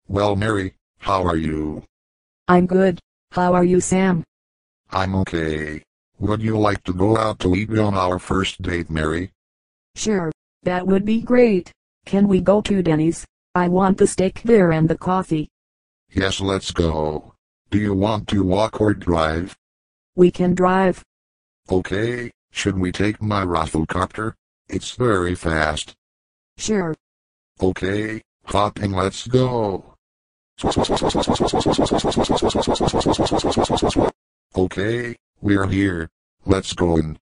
Well, Mary, how are you? I'm good. How are you, Sam? I'm okay. Would you like to go out to eat on our first date, Mary? Sure, that would be great. Can we go to Denny's? I want the steak there and the coffee. Yes, let's go. Do you want to walk or drive? We can drive. Okay, should we take my rafflecopter? It's very fast. Sure. Okay, hopping, let's go. Okay, we're here. Let's go in.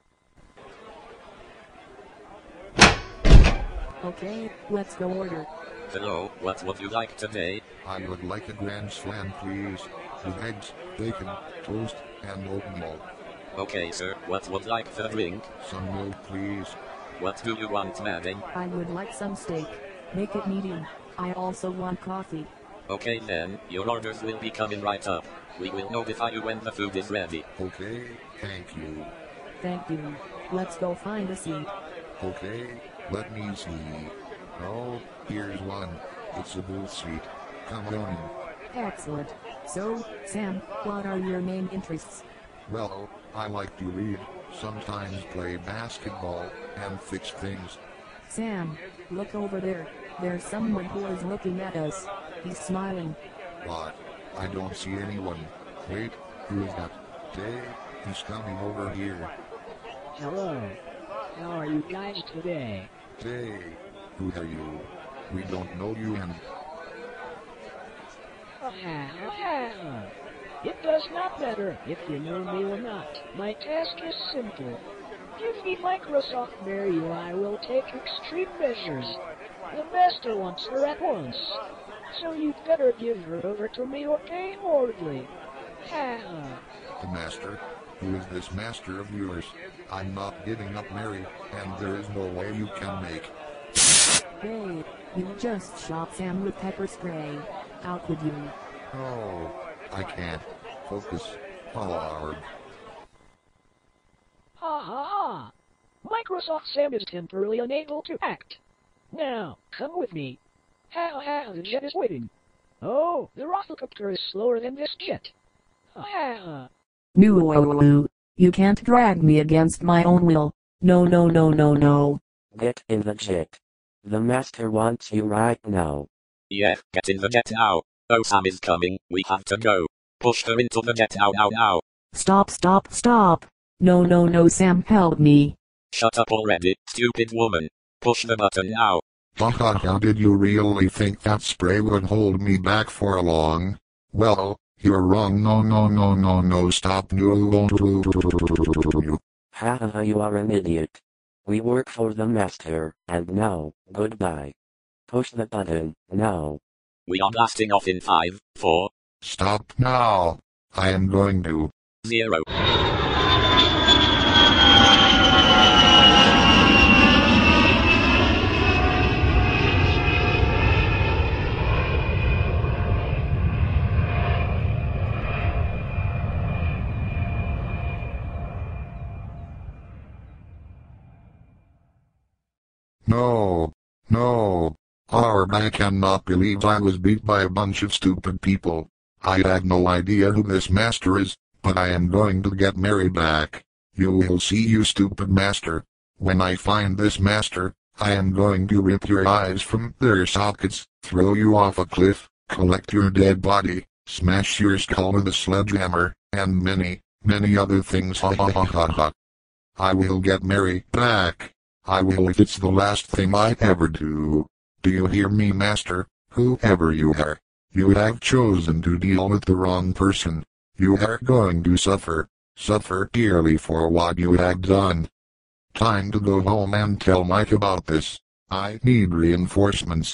Okay, let's go order. Hello, what would you like today? I would like a grand slam, please. With eggs, bacon, toast, and oatmeal. Okay, sir, what would like for drink? Some milk, please. What do you want, madam? I would like some steak. Make it medium. I also want coffee. Okay then, your orders will be coming right up. We will notify you when the food is ready. Okay, thank you. Thank you. Let's go find a seat. Okay, let me see. Oh, here's one. It's a booth seat. Come on in. Excellent. So, Sam, what are your main interests? Well, I like to read, sometimes play basketball, and fix things. Sam, look over there. There's someone who is looking at us. He's smiling. What? I don't see anyone. Wait, who is that? Tay, he's coming over here. Hello. How are you guys today? Tay, who are you? We don't know you and... It does not matter if you know me or not. My task is simple. Give me Microsoft Mary or I will take extreme measures. The master wants her at once. So you'd better give her over to me or pay horribly. The master? Who is this master of yours? I'm not giving up Mary, and there is no way you can make... Hey, you just shot Sam with pepper spray. How could you? Oh, I can't. Focus. Hard. Ha ha ha! Microsoft Sam is temporarily unable to act. Now, come with me. The jet is waiting. Oh, the rafflecopter is slower than this jet. No, you can't drag me against my own will. No, no, no, no, no. Get in the jet. The master wants you right now. Yeah, get in the jet now. Oh, Sam is coming, we have to go. Push her into the jet now, now, now. Stop, stop, stop. No, no, no, Sam, help me. Shut up already, stupid woman. Push the button now. How did you really think that spray would hold me back for long? Well, you're wrong. No, no, no, no, no, stop. No. Haha, you are an idiot. We work for the master, and now, goodbye. Push the button, now. We are blasting off in 5, 4, Stop now. I am going to. 0. No. No. I cannot believe I was beat by a bunch of stupid people. I have no idea who this master is, but I am going to get Mary back. You will see, you stupid master. When I find this master, I am going to rip your eyes from their sockets, throw you off a cliff, collect your dead body, smash your skull with a sledgehammer, and many, many other things. Ha ha ha ha ha. I will get Mary back. I will, if it's the last thing I ever do. Do you hear me, master? Whoever you are, you have chosen to deal with the wrong person. You are going to suffer dearly for what you have done. Time to go home and tell Mike about this. I need reinforcements.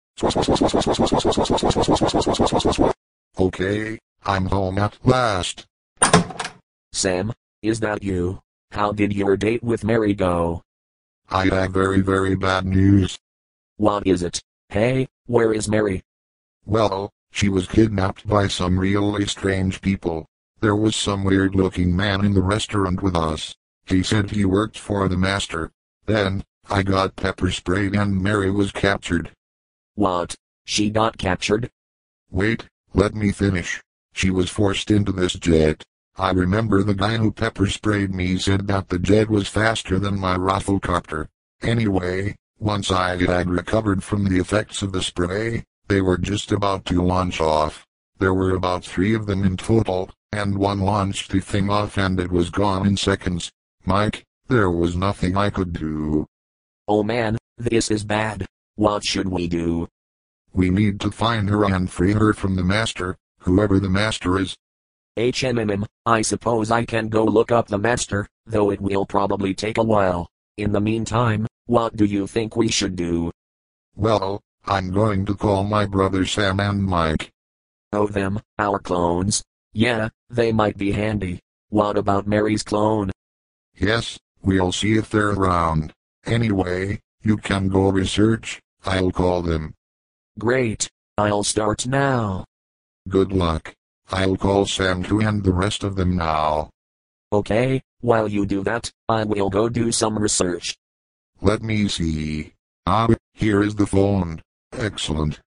Okay, I'm home at last. Sam, is that you? How did your date with Mary go? I have very, very bad news. What is it? Hey, where is Mary? Well, she was kidnapped by some really strange people. There was some weird-looking man in the restaurant with us. He said he worked for the master. Then, I got pepper sprayed and Mary was captured. What? she got captured? Wait, let me finish. She was forced into this jet. I remember the guy who pepper sprayed me said that the jet was faster than my rafflecopter. Anyway, once I had recovered from the effects of the spray, they were just about to launch off. There were about 3 of them in total, and one launched the thing off and it was gone in seconds. Mike, there was nothing I could do. Oh man, this is bad. What should we do? We need to find her and free her from the master, whoever the master is. I suppose I can go look up the master, though it will probably take a while. In the meantime, what do you think we should do? Well, I'm going to call my brother Sam and Mike. Oh them, our clones? Yeah, they might be handy. What about Mary's clone? Yes, we'll see if they're around. Anyway, you can go research, I'll call them. Great, I'll start now. Good luck. I'll call Sam too and the rest of them now. Okay, while you do that, I will go do some research. Let me see. Ah, here is the phone. Excellent.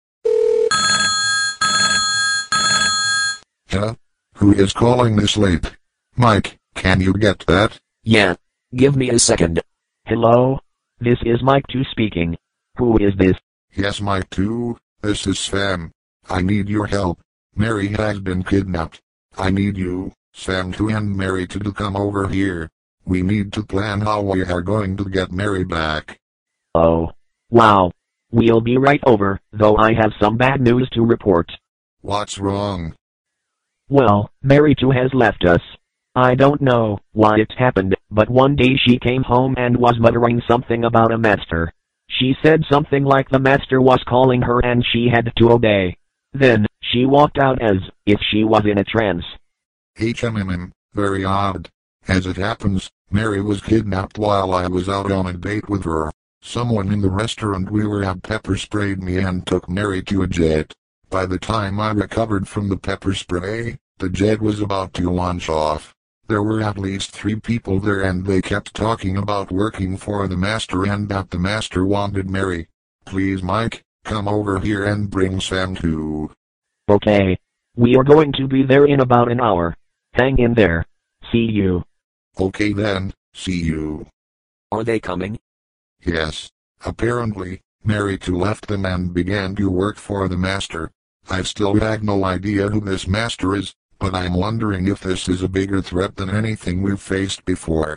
Huh? Who is calling this late? Mike, can you get that? Yeah. Give me a second. Hello? This is Mike 2 speaking. Who is this? Yes, Mike 2. This is Sam. I need your help. Mary has been kidnapped. I need you, Sam 2 and Mary to come over here. We need to plan how we are going to get Mary back. Oh. Wow. We'll be right over, though I have some bad news to report. What's wrong? Well, Mary 2 has left us. I don't know why it happened, but one day she came home and was muttering something about a master. She said something like the master was calling her and she had to obey. Then, she walked out as if she was in a trance. Very odd. As it happens, Mary was kidnapped while I was out on a date with her. Someone in the restaurant we were at pepper sprayed me and took Mary to a jet. By the time I recovered from the pepper spray, the jet was about to launch off. There were at least 3 people there and they kept talking about working for the master and that the master wanted Mary. Please Mike, come over here and bring Sam too. Okay. We are going to be there in about an hour. Hang in there. See you. Okay then, see you. Are they coming? Yes. Apparently, Mary 2 left them and began to work for the master. I still have no idea who this master is, but I'm wondering if this is a bigger threat than anything we've faced before.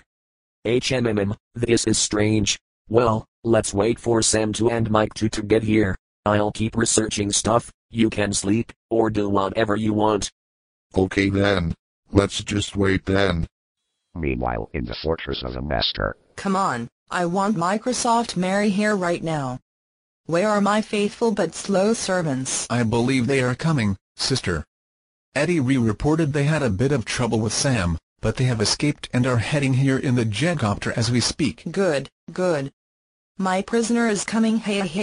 This is strange. Well, let's wait for Sam 2 and Mike 2 to get here. I'll keep researching stuff, you can sleep, or do whatever you want. Okay then. Let's just wait then. Meanwhile, in the fortress of the master. Come on, I want Microsoft Mary here right now. Where are my faithful but slow servants? I believe they are coming, sister. Eddie reported they had a bit of trouble with Sam, but they have escaped and are heading here in the jetcopter as we speak. Good, good. My prisoner is coming.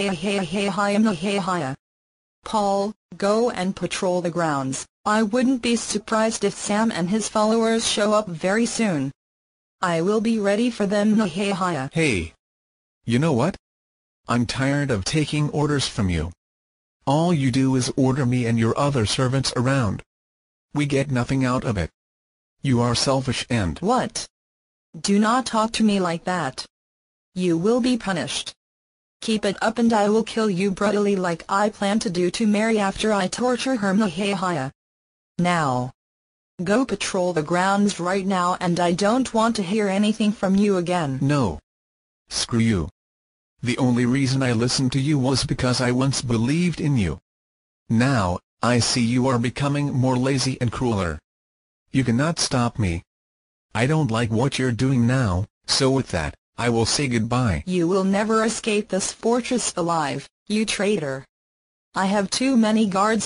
Hey. Paul, go and patrol the grounds. I wouldn't be surprised if Sam and his followers show up very soon. I will be ready for them. Hey. You know what? I'm tired of taking orders from you. All you do is order me and your other servants around. We get nothing out of it. You are selfish and— What? Do not talk to me like that. You will be punished. Keep it up and I will kill you brutally like I plan to do to Mary after I torture her. Now. Go patrol the grounds right now and I don't want to hear anything from you again. No. Screw you. The only reason I listened to you was because I once believed in you. Now, I see you are becoming more lazy and crueler. You cannot stop me. I don't like what you're doing now, so with that, I will say goodbye. You will never escape this fortress alive, you traitor. I have too many guards.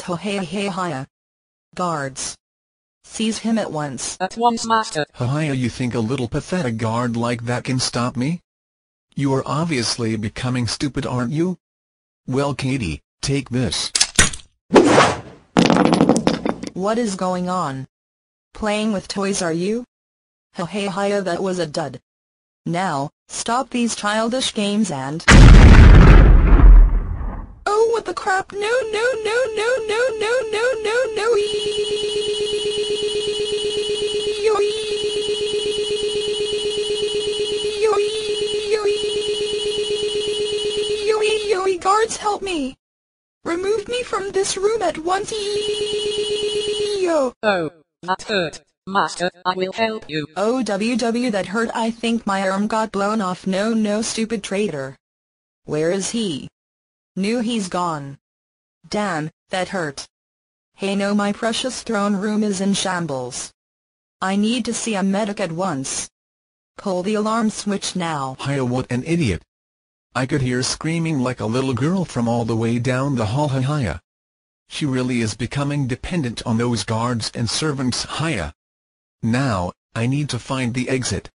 Guards. Seize him at once. At once, master. You think a little pathetic guard like that can stop me? You are obviously becoming stupid, aren't you? Well, Katie, take this. What is going on? Playing with toys, are you? That was a dud. Now, stop these childish games and— Oh what the crap? No, no, no, no, no, no, no, no, no. Guards, help me. Remove me from this room at once. Oh, that hurt. Master, I will help you. Oh, that hurt. I think my arm got blown off. No, no, stupid traitor. Where is he? Knew he's gone. Damn, that hurt. Hey, no, my precious throne room is in shambles. I need to see a medic at once. Pull the alarm switch now. Hiya, what an idiot. I could hear screaming like a little girl from all the way down the hall. Hiya. She really is becoming dependent on those guards and servants. Hiya. Now, I need to find the exit.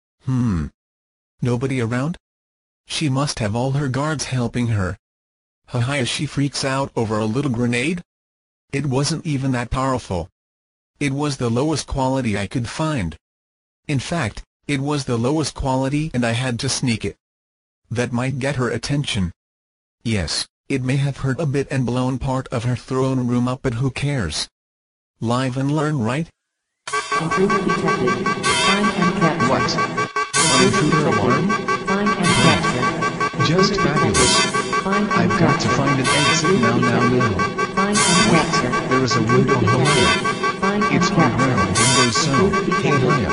Nobody around? She must have all her guards helping her. Hiya, she freaks out over a little grenade? It wasn't even that powerful. It was the lowest quality I could find. In fact, it was the lowest quality and I had to sneak it. That might get her attention. Yes, it may have hurt a bit and blown part of her throne room up, but who cares? Live and learn, right? Intruder detected. Find and capture. What? Intruder alarm? Find and capture. Just fabulous. Find and I've got to capture. find an exit now. Find and capture. Wait, there is a window here. Find and It's on capture. ground window sill. Hey, hiya.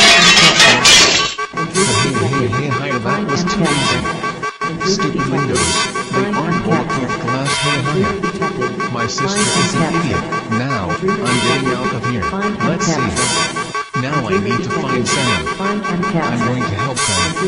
Hey, hiya, that was too easy. Stupid windows. They aren't bulletproof glass. Hey, hiya. My sister is an idiot. Now, I'm getting out of here. Let's see. Now I need to find Sam. I'm going to help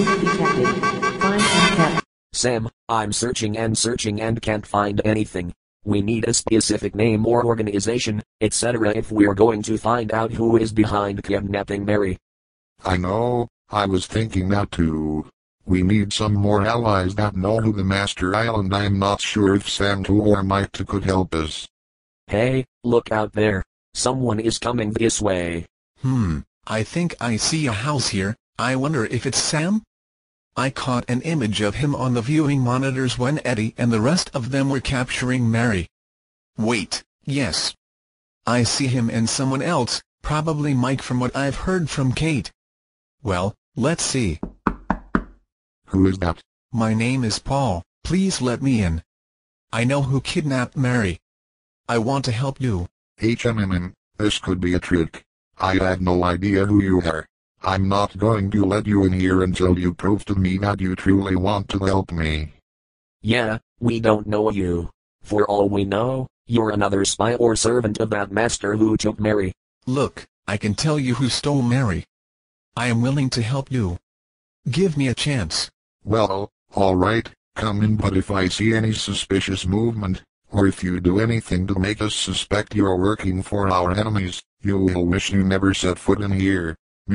Sam. Sam, I'm searching and can't find anything. We need a specific name or organization, etc. if we're going to find out who is behind kidnapping Mary. I know, I was thinking that too. We need some more allies that know who the Master is, and I'm not sure if Sam 2 or Mike 2 could help us. Hey, look out there. Someone is coming this way. I think I see a house here. I wonder if it's Sam? I caught an image of him on the viewing monitors when Eddie and the rest of them were capturing Mary. Wait, yes. I see him and someone else, probably Mike from what I've heard from Kate. Well, let's see. Who is that? My name is Paul, please let me in. I know who kidnapped Mary. I want to help you. This could be a trick. I have no idea who you are. I'm not going to let you in here until you prove to me that you truly want to help me. Yeah, we don't know you. For all we know, you're another spy or servant of that master who took Mary. Look, I can tell you who stole Mary. I am willing to help you. Give me a chance. Well, alright, come in, but if I see any suspicious movement, or if you do anything to make us suspect you're working for our enemies, you will wish you never set foot in here.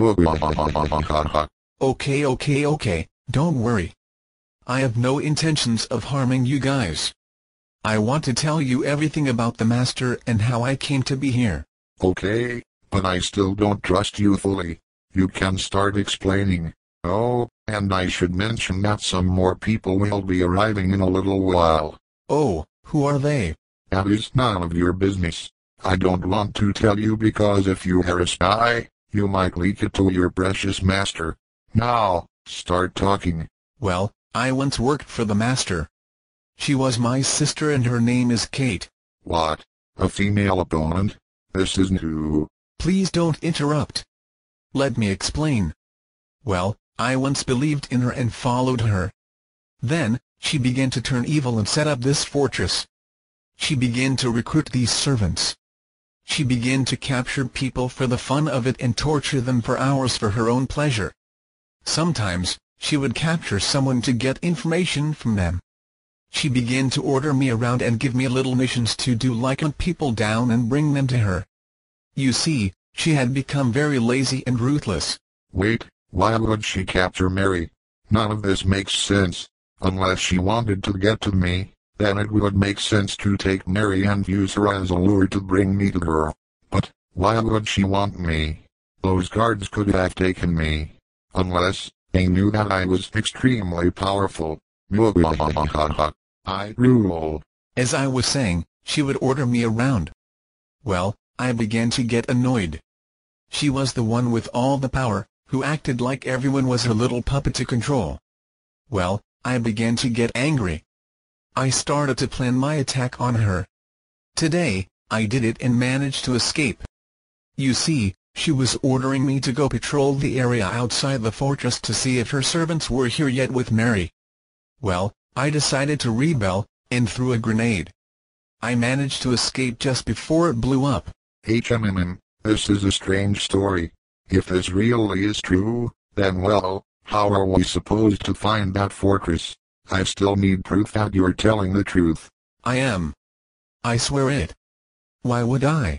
Okay, don't worry. I have no intentions of harming you guys. I want to tell you everything about the Master and how I came to be here. Okay, but I still don't trust you fully. You can start explaining. Oh, and I should mention that some more people will be arriving in a little while. Oh, who are they? That is none of your business. I don't want to tell you because if you are a spy, you might leak it to your precious master. Now, start talking. Well, I once worked for the Master. She was my sister and her name is Kate. What? A female opponent? This is new. Please don't interrupt. Let me explain. Well, I once believed in her and followed her. Then, she began to turn evil and set up this fortress. She began to recruit these servants. She began to capture people for the fun of it and torture them for hours for her own pleasure. Sometimes, she would capture someone to get information from them. She began to order me around and give me little missions to do, like hunt people down and bring them to her. You see, she had become very lazy and ruthless. Wait, why would she capture Mary? None of this makes sense. Unless she wanted to get to me, then it would make sense to take Mary and use her as a lure to bring me to her. But, why would she want me? Those guards could have taken me. Unless, they knew that I was extremely powerful. I rule. As I was saying, she would order me around. Well, I began to get annoyed. She was the one with all the power, who acted like everyone was her little puppet to control. Well, I began to get angry. I started to plan my attack on her. Today, I did it and managed to escape. You see, she was ordering me to go patrol the area outside the fortress to see if her servants were here yet with Mary. Well, I decided to rebel, and threw a grenade. I managed to escape just before it blew up. This is a strange story. If this really is true, then well, how are we supposed to find that fortress? I still need proof that you're telling the truth. I am. I swear it. Why would I?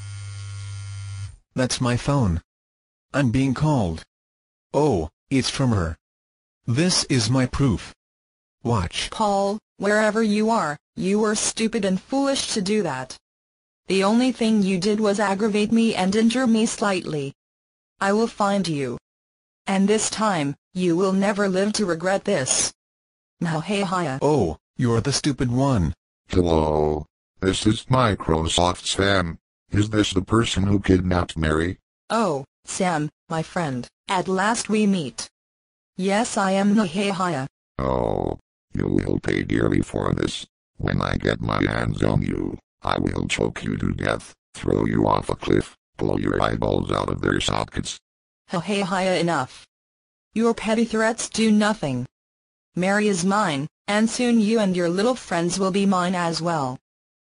That's my phone. I'm being called. Oh, it's from her. This is my proof. Watch. Paul, wherever you are, you were stupid and foolish to do that. The only thing you did was aggravate me and injure me slightly. I will find you. And this time, you will never live to regret this. Now hey hiya. Oh, you're the stupid one. Hello. This is Microsoft Sam. Is this the person who kidnapped Mary? Oh, Sam, my friend, at last we meet. Yes, I am Nahaya. Oh, you will pay dearly for this. When I get my hands on you, I will choke you to death, throw you off a cliff, blow your eyeballs out of their sockets. Nahaya, enough. Your petty threats do nothing. Mary is mine, and soon you and your little friends will be mine as well.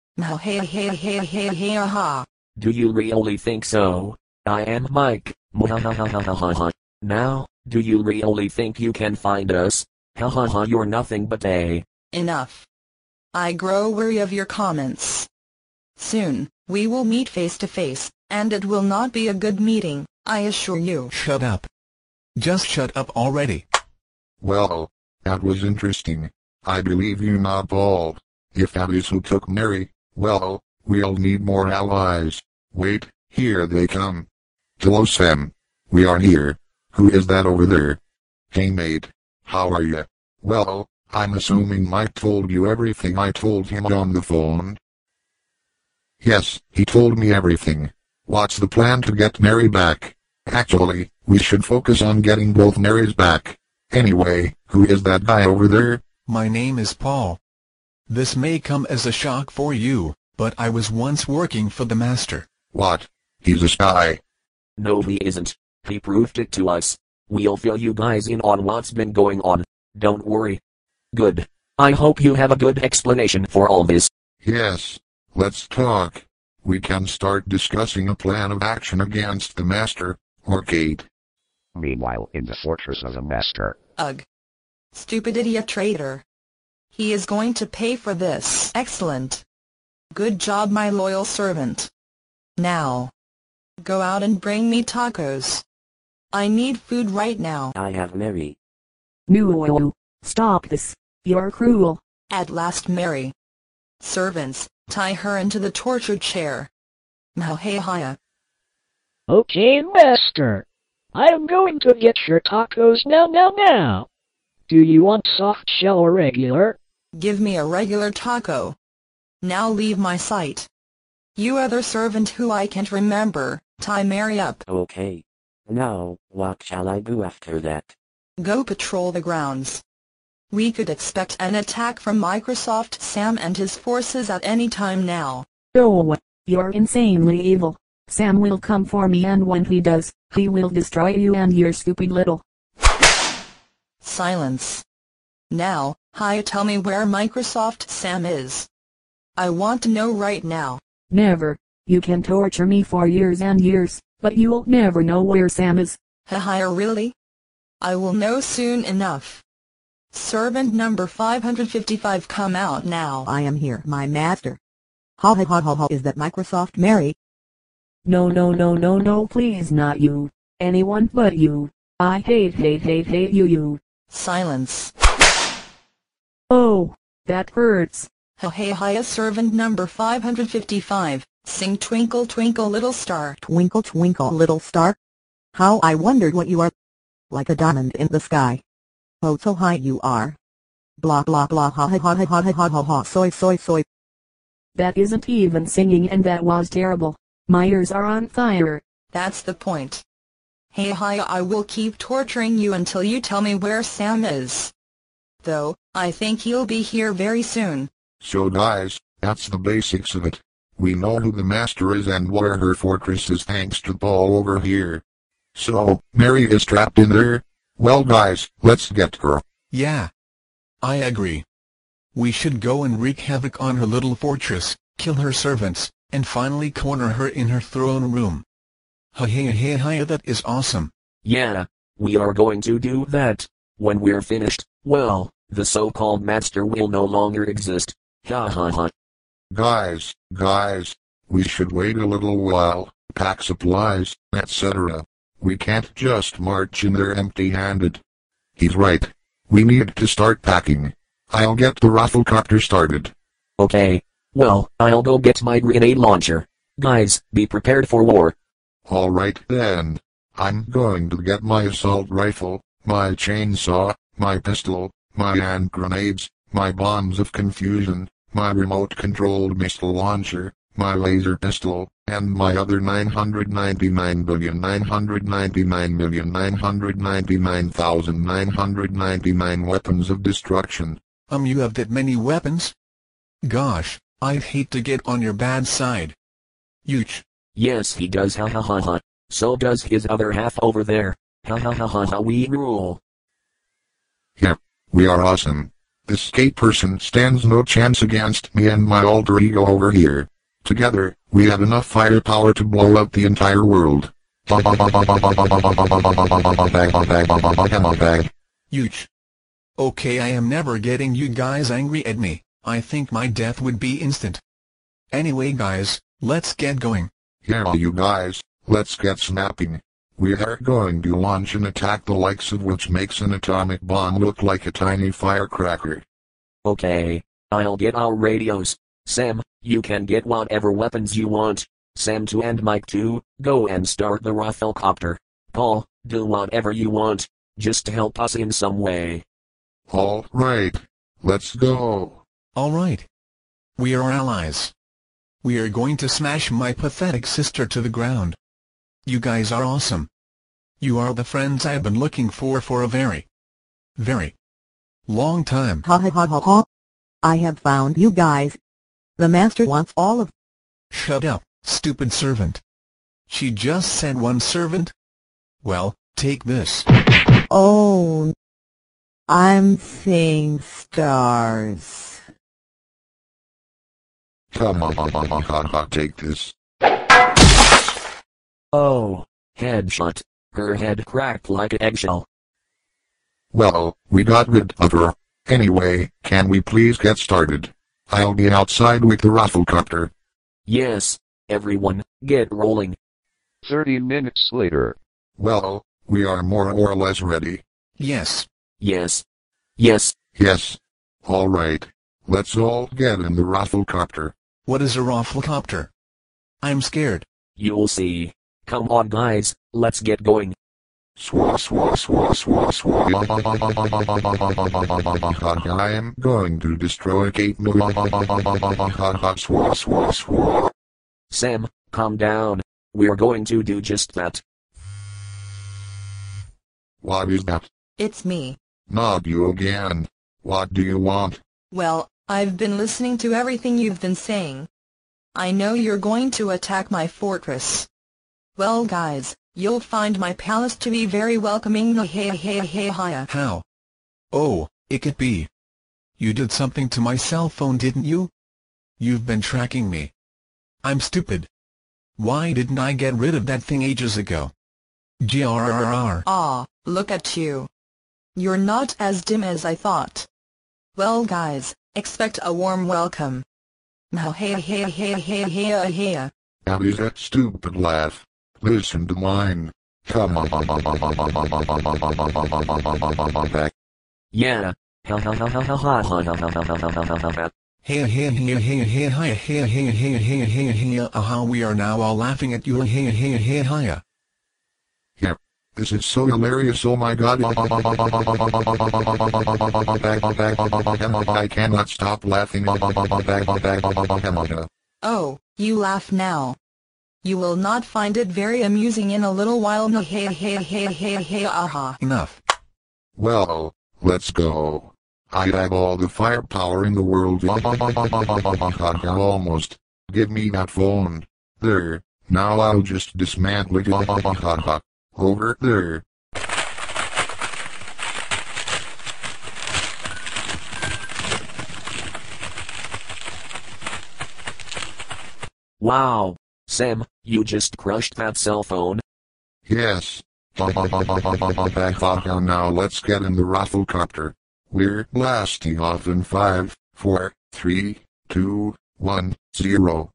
Nahaya. Do you really think so? I am Mike. Now, do you really think you can find us? You're nothing but a... Enough. I grow weary of your comments. Soon, we will meet face to face, and it will not be a good meeting, I assure you. Shut up. Just shut up already. Well, that was interesting. I believe you not Paul. If that is who took Mary, well, we'll need more allies. Wait, here they come. Hello Sam. We are here. Who is that over there? Hey mate. How are you? Well, I'm assuming Mike told you everything I told him on the phone. Yes, he told me everything. What's the plan to get Mary back? Actually, we should focus on getting both Marys back. Anyway, who is that guy over there? My name is Paul. This may come as a shock for you, but I was once working for the Master. What? He's a spy. No, he isn't. He proved it to us. We'll fill you guys in on what's been going on. Don't worry. Good. I hope you have a good explanation for all this. Yes. Let's talk. We can start discussing a plan of action against the Master, or Kate. Meanwhile, in the fortress of the Master. Ugh. Stupid idiot traitor. He is going to pay for this. Excellent. Good job, my loyal servant. Now, go out and bring me tacos. I need food right now. I have Mary. No, stop this. You're cruel. At last, Mary. Servants, tie her into the torture chair. Mahaya. Okay, Master. I am going to get your tacos now. Do you want soft shell or regular? Give me a regular taco. Now leave my sight. You other servant who I can't remember, tie Mary up. Okay. Now, what shall I do after that? Go patrol the grounds. We could expect an attack from Microsoft Sam and his forces at any time now. Oh, you're insanely evil. Sam will come for me, and when he does, he will destroy you and your stupid little... Silence. Now, tell me where Microsoft Sam is. I want to know right now. Never. You can torture me for years and years, but you'll never know where Sam is. Really? I will know soon enough. Servant number 555, come out now. I am here, my master. Is that Microsoft Mary? No, please not you. Anyone but you. I hate you. Silence. Oh, that hurts. Servant number 555, sing Twinkle Twinkle Little Star. Twinkle twinkle little star? How I wondered what you are. Like a diamond in the sky. Oh, so high you are. Blah blah blah ha ha ha ha ha ha ha ha soy soy soy. That isn't even singing and that was terrible. My ears are on fire. That's the point. Hey hi, I will keep torturing you until you tell me where Sam is. Though, I think he'll be here very soon. So guys, that's the basics of it. We know who the master is and where her fortress is thanks to Paul over here. So, Mary is trapped in there? Well guys, let's get her. Yeah. I agree. We should go and wreak havoc on her little fortress, kill her servants, and finally corner her in her throne room. Hey, that is awesome. Yeah, we are going to do that. When we're finished, well, the so-called master will no longer exist. Ha ha ha. Guys, we should wait a little while, pack supplies, etc. We can't just march in there empty-handed. He's right. We need to start packing. I'll get the Rafflecopter started. Okay. Well, I'll go get my grenade launcher. Guys, be prepared for war. Alright then. I'm going to get my assault rifle, my chainsaw, my pistol, my hand grenades, my bombs of confusion, my remote-controlled missile launcher, my laser pistol, and my other 999,999,999,999 weapons of destruction. You have that many weapons? Gosh, I'd hate to get on your bad side. Yuch. Yes, he does, ha ha ha ha. So does his other half over there. Ha ha ha ha ha, we rule. Yep, we are awesome. This skate person stands no chance against me and my alter ego over here. Together, we have enough firepower to blow up the entire world. Yuch. Okay, I am never getting you guys angry at me. I think my death would be instant. Anyway guys, let's get going. Yeah you guys, let's get snapping. We are going to launch an attack the likes of which makes an atomic bomb look like a tiny firecracker. Okay, I'll get our radios. Sam, you can get whatever weapons you want. Sam 2 and Mike 2, go and start the Rafflecopter. Paul, do whatever you want, just to help us in some way. Alright, let's go. Alright. We are allies. We are going to smash my pathetic sister to the ground. You guys are awesome. You are the friends I've been looking for a very long time. Ha ha ha ha ha. I have found you guys. The master wants all of. Shut up, stupid servant. She just said one servant? Well, take this. Oh. I'm seeing stars. Come on, take this. Oh, headshot. Her head cracked like an eggshell. Well, we got rid of her. Anyway, can we please get started? I'll be outside with the Rafflecopter. Yes, everyone, get rolling. 30 minutes later. Well, we are more or less ready. Yes. Yes. Yes. Yes. Alright. Let's all get in the Rafflecopter. What is a Rafflecopter? I'm scared. You'll see. Come on guys, let's get going. Swah swah swah swah swah. I am going to destroy Kate. Swah swah swah. Sam, calm down. We're going to do just that. What is that? It's me. Not you again. What do you want? Well, I've been listening to everything you've been saying. I know you're going to attack my fortress. Well guys, you'll find my palace to be very welcoming. How? Oh, it could be. You did something to my cell phone, didn't you? You've been tracking me. I'm stupid. Why didn't I get rid of that thing ages ago? GRRR. Ah, look at you. You're not as dim as I thought. Well guys, expect a warm welcome. Now That is that stupid laugh. Listen to mine. Come on. Yeah. How we are now all laughing at you. Yep. This is so hilarious, oh my god. I cannot stop laughing. Oh, you laugh now. You will not find it very amusing in a little while. Enough. Well, let's go. I have all the firepower in the world. Almost. Give me that phone. There. Now I'll just dismantle it. Over there. Wow. Sam, you just crushed that cell phone. Yes. Now let's get in the Rafflecopter. We're blasting off in 5, 4, 3, 2, 1, 0.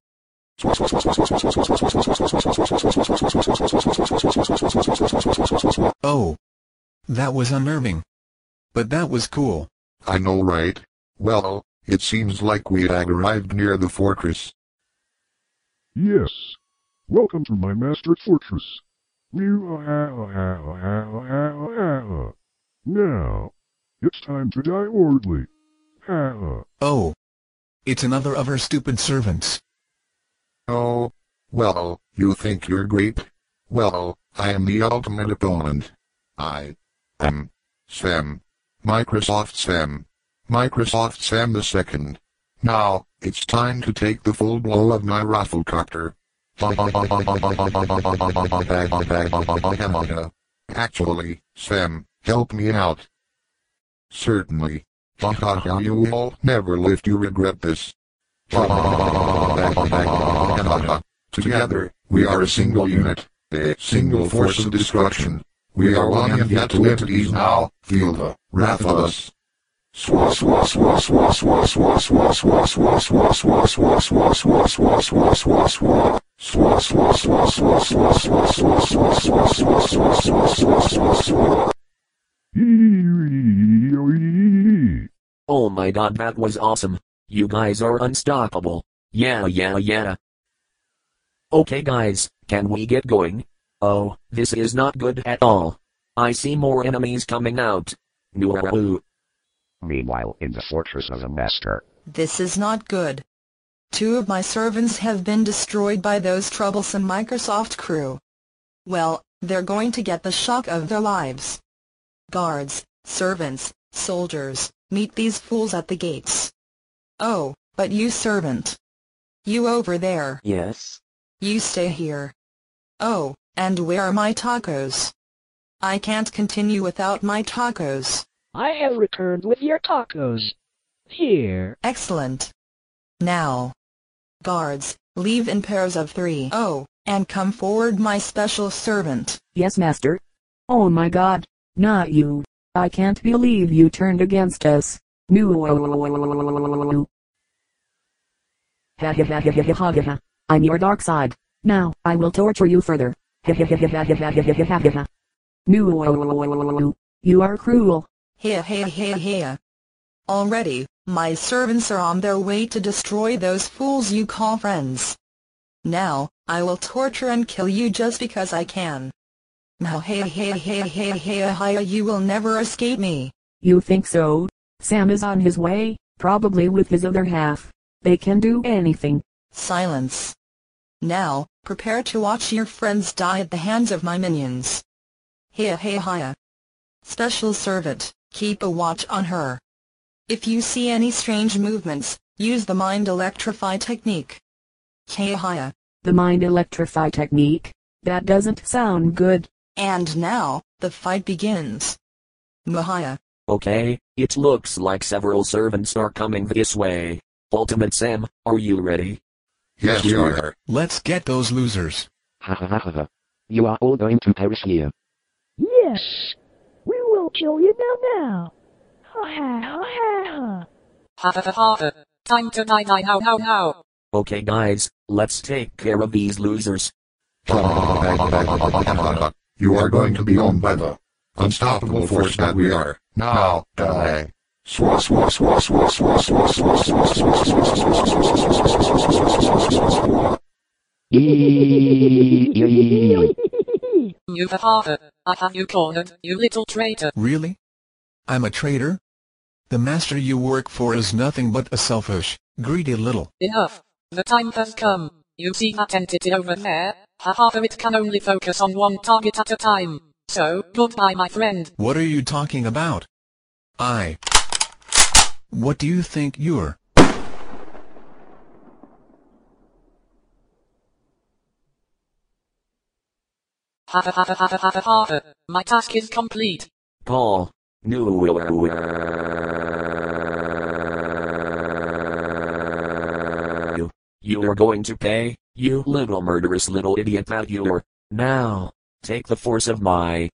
Oh. That was unnerving. But that was cool. I know, right? Well, it seems like we have arrived near the fortress. Yes. Welcome to my master fortress. Now, it's time to die horribly. Oh. It's another of our stupid servants. Oh. Well, you think you're great? Well, I am the ultimate opponent. I am Sam. Microsoft Sam. Microsoft Sam the Second. Now, it's time to take the full blow of my Rafflecopter. Actually, Sam, help me out. Certainly. You will never live to regret this. Together, we are a single unit, a single force of destruction. We are one and yet two entities now. Feel the wrath of us. Oh my god, that was awesome. You guys are unstoppable. Yeah. Okay guys, can we get going? Oh, this is not good at all. I see more enemies coming out. No. Meanwhile, in the fortress of the master. This is not good. 2 of my servants have been destroyed by those troublesome Microsoft crew. Well, they're going to get the shock of their lives. Guards, servants, soldiers, meet these fools at the gates. Oh, but you servant. You over there. Yes? You stay here. Oh, and where are my tacos? I can't continue without my tacos. I have returned with your tacos. Here. Excellent. Now. Guards, leave in pairs of 3. Oh, and come forward, my special servant. Yes, master. Oh my god, not you. I can't believe you turned against us. No. I'm your dark side. Now, I will torture you further. No. You are cruel. Already, my servants are on their way to destroy those fools you call friends. Now, I will torture and kill you just because I can. Now you will never escape me. You think so? Sam is on his way, probably with his other half. They can do anything. Silence. Now, prepare to watch your friends die at the hands of my minions. Special servant, keep a watch on her. If you see any strange movements, use the mind electrify technique. The mind electrify technique? That doesn't sound good. And now, the fight begins. Mahaya. Okay, it looks like several servants are coming this way. Ultimate Sam, are you ready? Yes, we are. Let's get those losers. You are all going to perish here. Yes, we will kill you now. Ha. Time to die how. Okay guys, let's take care of these losers. You are going to be owned by the unstoppable force that we are. Now, die. me. You father, I have you cornered, you little traitor. Really? I'm a traitor? The master you work for is nothing but a selfish, greedy little... Enough. The time has come. You see that entity over there? Half of it can only focus on one target at a time. So, goodbye my friend. What are you talking about? What do you think you're? My task is complete. Paul, you are going to pay, you little murderous little idiot that you are. Now, take the force of my...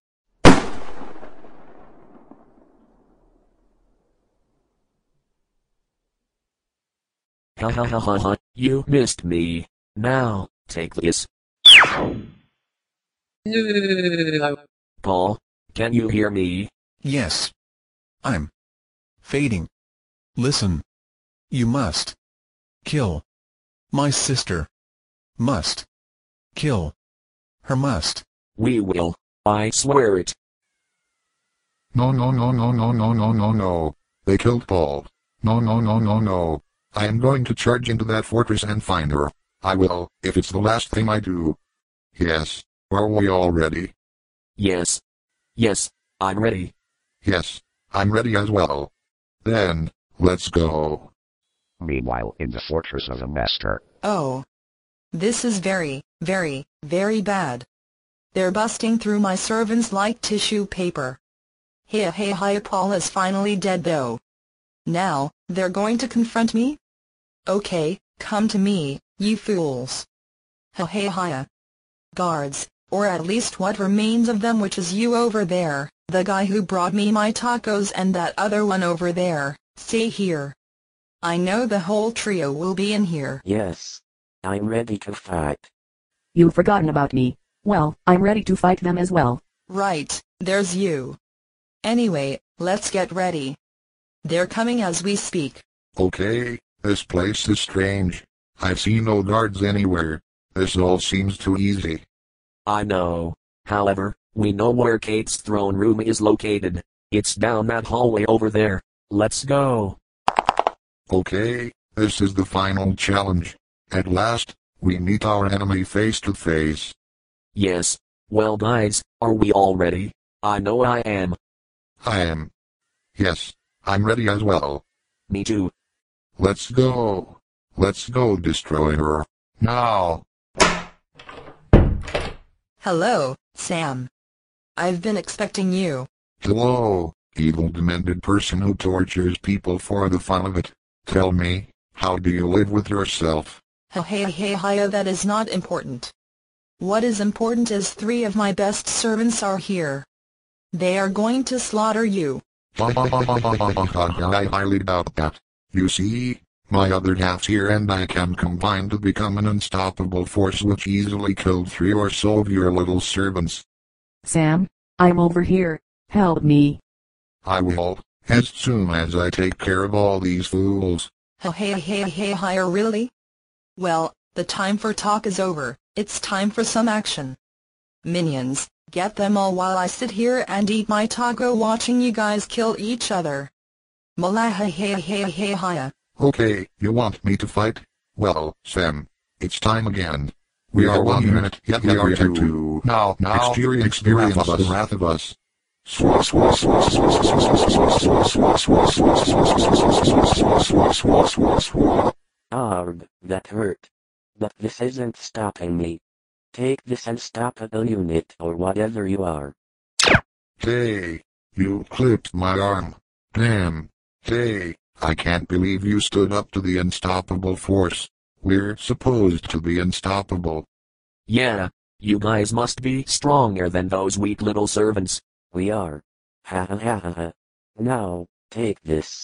Ha, you missed me. Now, take this. No. Paul, can you hear me? Yes. I'm fading. Listen. You must kill my sister. Must kill her. Must. We will. I swear it. No. They killed Paul. No. I am going to charge into that fortress and find her. I will, if it's the last thing I do. Yes. Are we all ready? Yes. Yes, I'm ready. Yes, I'm ready as well. Then, let's go. Meanwhile, in the fortress of the master. Oh. This is very, very, very bad. They're busting through my servants like tissue paper. Hey, Paul is finally dead though. Now, they're going to confront me? Okay, come to me, you fools. Hey. Guards, or at least what remains of them, which is you over there, the guy who brought me my tacos, and that other one over there, stay here. I know the whole trio will be in here. Yes. I'm ready to fight. You've forgotten about me. Well, I'm ready to fight them as well. Right, there's you. Anyway, let's get ready. They're coming as we speak. Okay, this place is strange. I've seen no guards anywhere. This all seems too easy. I know. However, we know where Kate's throne room is located. It's down that hallway over there. Let's go. Okay, this is the final challenge. At last, we meet our enemy face to face. Yes. Well guys, are we all ready? I know I am. I am. Yes, I'm ready as well. Me too. Let's go. Let's go destroy her. Now. Hello, Sam. I've been expecting you. Hello, evil demented person who tortures people for the fun of it. Tell me, how do you live with yourself? Hey, that is not important. What is important is 3 of my best servants are here. They are going to slaughter you. I highly doubt that. You see, my other half's here and I can combine to become an unstoppable force which easily killed 3 or so of your little servants. Sam, I'm over here. Help me. I will, as soon as I take care of all these fools. Hey, really? Well, the time for talk is over. It's time for some action. Minions, get them all while I sit here and eat my taco watching you guys kill each other. Malaha. Okay, you want me to fight? Well, Sam, it's time again. We are 1 unit, yet we are 2. Now, experience the wrath of us. Arg, that hurt. But this isn't stopping me. Take this unstoppable unit or whatever you are. Hey, you clipped my arm. Damn. Hey, I can't believe you stood up to the unstoppable force. We're supposed to be unstoppable. Yeah, you guys must be stronger than those weak little servants. We are. Ha. Now, take this.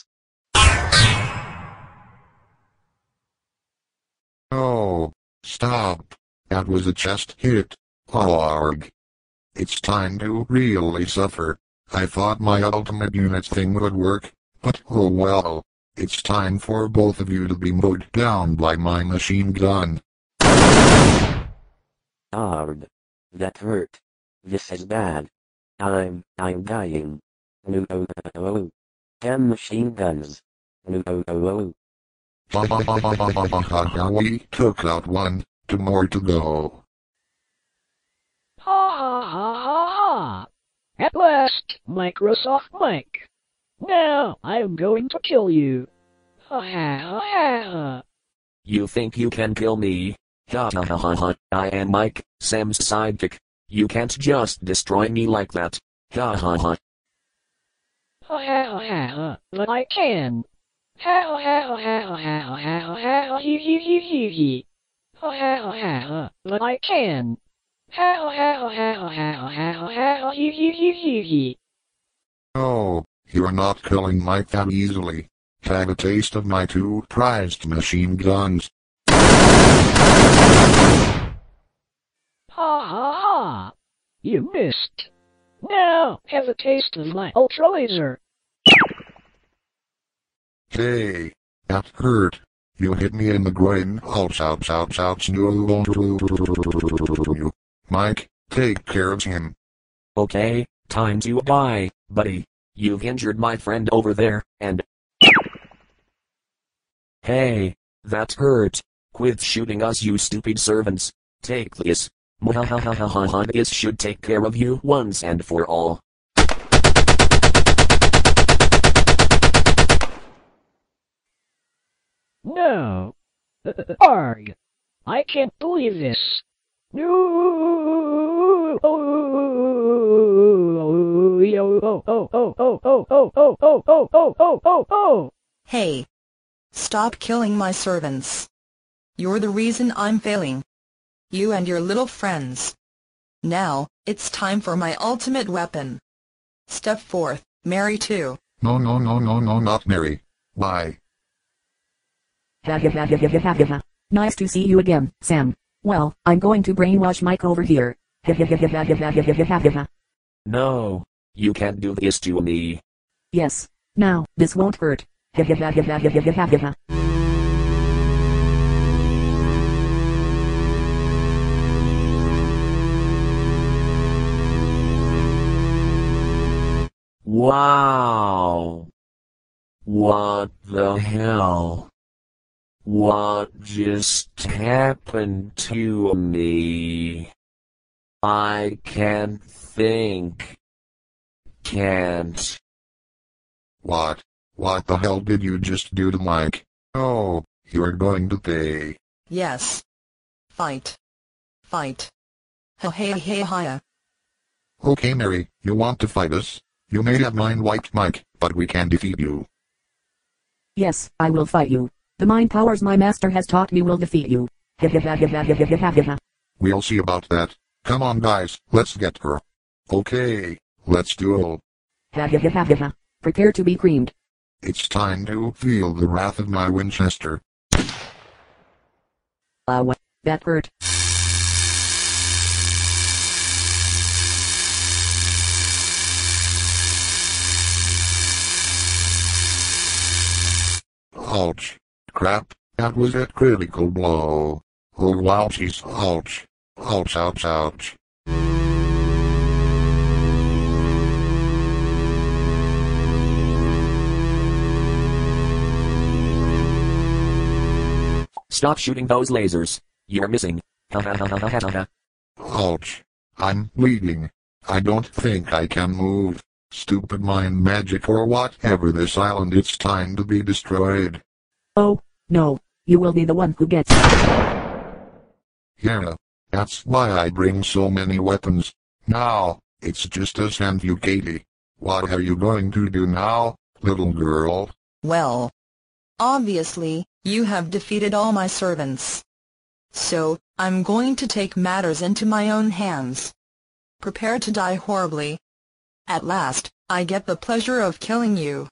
Oh, stop. That was a chest hit. Arg. It's time to really suffer. I thought my ultimate unit thing would work, but oh well. It's time for both of you to be mowed down by my machine gun. Arg. That hurt. This is bad. I'm dying. No, oh, oh, oh. 10 machine guns. No, oh, oh, oh. We took out one, 2 more to go. Ha ha ha ha ha! At last, Microsoft Mike. Now I'm going to kill you. Ha ha ha ha! You think you can kill me? Ha ha ha ha ha. I am Mike, Sam's sidekick. You can't just destroy me like that. Ha ha ha. Ha ha ha ha! But I can. Ha ha ha ha ha ha ha he he he he he. Ha ha ha ha! But I can. Ha ha ha ha ha ha he he he he he. No, you're not killing Mike that easily. Have a taste of my 2 prized machine guns. Ha ha ha! You missed. Now have a taste of my ultra laser. Hey, that hurt. You hit me in the groin. Ouch, ouch, ouch, ouch. No. Mike, take care of him. Okay, time to die, buddy. You've injured my friend over there, and... Hey, that hurt. Quit shooting us, you stupid servants. Take this. Mwahahahaha, this should take care of you once and for all. No. Arg. I can't believe this. No. Hey. Stop killing my servants. You're the reason I'm failing. You and your little friends. Now, it's time for my ultimate weapon. Step 4, marry 2. No, not Mary. Bye. Nice to see you again, Sam. Well, I'm going to brainwash Mike over here. No, you can't do this to me. Yes. Now, this won't hurt. Wow. What the hell? What just happened to me? I can't think. Can't. What the hell did you just do to Mike? Oh, you're going to pay. Yes. Fight. Fight. Ha. Okay, Mary, you want to fight us? You may have mind-wiped Mike, but we can defeat you. Yes, I will fight you. The mind powers my master has taught me will defeat you. We'll see about that. Come on guys, let's get her. Okay, let's duel. Prepare to be creamed. It's time to feel the wrath of my Winchester. That hurt. Ouch. Crap, that was a critical blow. Oh wow, jeez, ouch. Ouch, ouch, ouch. Stop shooting those lasers. You're missing. Ouch. I'm bleeding. I don't think I can move. Stupid mind magic or whatever this island, it's time to be destroyed. Oh, no. You will be the one who gets. Yeah. That's why I bring so many weapons. Now, it's just us and you, Katie. What are you going to do now, little girl? Well, obviously, you have defeated all my servants. So, I'm going to take matters into my own hands. Prepare to die horribly. At last, I get the pleasure of killing you.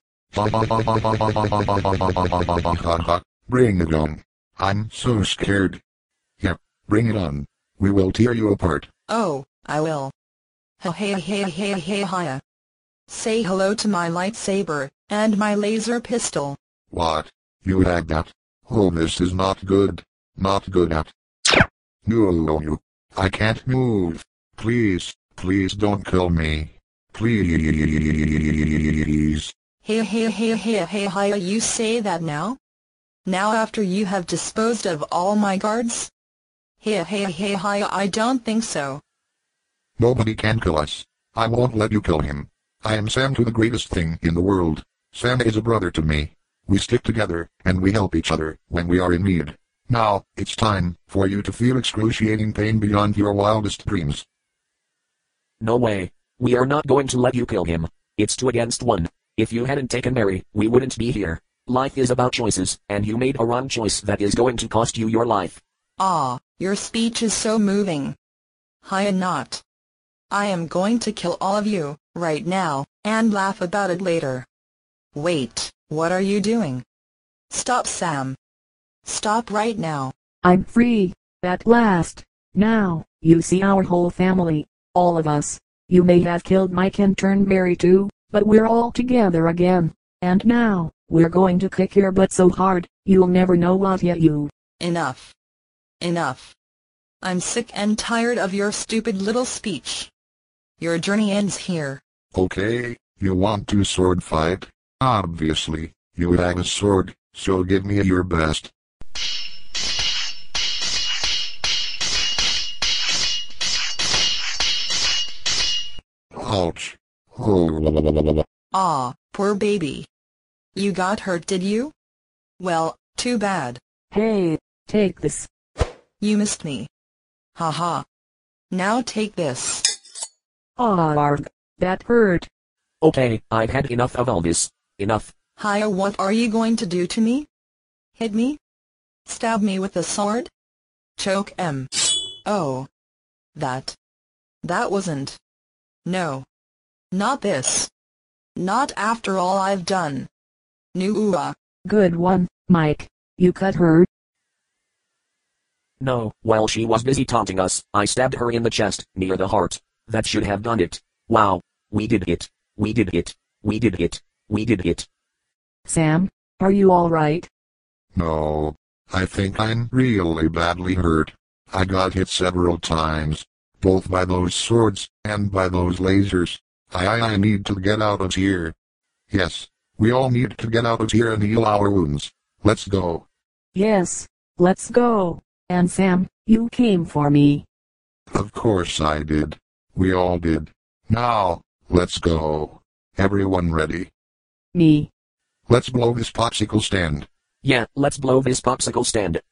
Bring it on. I'm so scared. Yep, bring it on. We will tear you apart. Oh, I will. Ha. Say hello to my lightsaber, and my laser pistol. What? You had that? Oh, this is not good. Not good at. No, you. I can't move. Please, Please don't kill me. Please. Hey, you say that now? Now after you have disposed of all my guards? Hey, I don't think so. Nobody can kill us. I won't let you kill him. I am Sam to the greatest thing in the world. Sam is a brother to me. We stick together, and we help each other when we are in need. Now, it's time for you to feel excruciating pain beyond your wildest dreams. No way. We are not going to let you kill him. It's 2 against 1. If you hadn't taken Mary, we wouldn't be here. Life is about choices, and you made a wrong choice that is going to cost you your life. Ah, your speech is so moving. Hiya not. I am going to kill all of you, right now, and laugh about it later. Wait, what are you doing? Stop, Sam. Stop right now. I'm free, at last. Now, you see our whole family, all of us. You may have killed Mike and turned Mary too, but we're all together again. And now, we're going to kick your butt so hard, you'll never know what hit you. Enough. Enough. I'm sick and tired of your stupid little speech. Your journey ends here. Okay, you want to sword fight? Obviously, you have a sword, so give me your best. Ouch. Oh. Ah, poor baby. You got hurt, did you? Well, too bad. Hey, take this. You missed me. Haha. Now take this. Arg, that hurt. Okay, I've had enough of all this. Enough. Hiya, what are you going to do to me? Hit me? Stab me with a sword? Choke em. Oh. That wasn't. No. Not this. Not after all I've done. Nuua. Good one, Mike. You cut her. No, while she was busy taunting us, I stabbed her in the chest, near the heart. That should have done it. Wow. We did it. We did it. We did it. We did it. Sam, are you alright? No. I think I'm really badly hurt. I got hit several times. Both by those swords, and by those lasers. I need to get out of here. Yes, we all need to get out of here and heal our wounds. Let's go. Yes, let's go. And Sam, you came for me. Of course I did. We all did. Now, let's go. Everyone ready? Me. Let's blow this popsicle stand. Yeah, let's blow this popsicle stand.